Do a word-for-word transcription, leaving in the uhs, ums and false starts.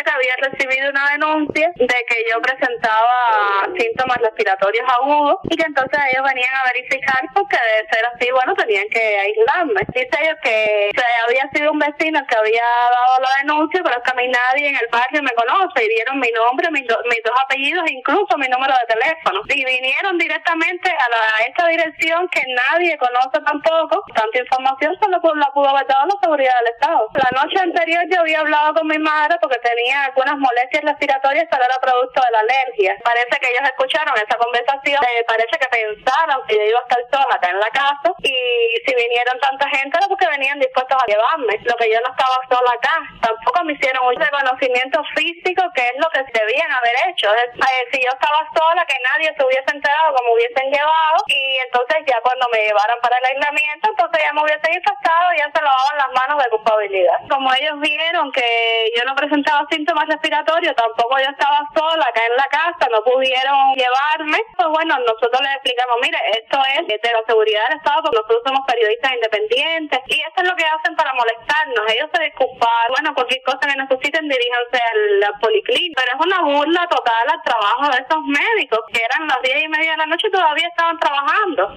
que había recibido una denuncia de que yo presentaba síntomas respiratorios agudos y que entonces ellos venían a verificar porque de ser así, bueno, tenían que aislarme. Dice ellos que, que había sido un vecino el que había dado la denuncia, pero es que a mí nadie en el barrio me conoce y dieron mi nombre, mis, do, mis dos apellidos, incluso mi número de teléfono. Y vinieron directamente a, la, a esta dirección que nadie conoce tampoco. Tanta información solo la pudo haber dado la seguridad del Estado. La noche anterior yo había hablado con mi madre porque tenía algunas molestias respiratorias, pero era producto de la alergia. Parece que ellos escucharon esa conversación, eh, parece que pensaron que yo iba a estar sola acá en la casa y si vinieron tanta gente era porque venían dispuestos a llevarme. Lo que yo no estaba sola acá. Tampoco me hicieron un reconocimiento físico, que es lo que debían haber hecho. Eh, si yo estaba sola, que nadie se hubiese enterado, como hubiesen llevado, y entonces ya cuando me llevaran para el aislamiento, entonces ya me hubiesen infectado y ya se lavaban las manos de culpabilidad. Como ellos vieron que yo no presentaba síntomas respiratorios, tampoco yo estaba sola acá en la casa, no pudieron llevarme, pues bueno, nosotros les explicamos, mire, esto es de la seguridad del Estado, porque nosotros somos periodistas independientes, y esto es lo que hacen para molestarnos. Ellos se disculpan, bueno, cualquier cosa que necesiten, diríjanse a la policlínica, pero es una burla total al trabajo de esos médicos, que eran las diez y media de la noche y todavía estaban trabajando.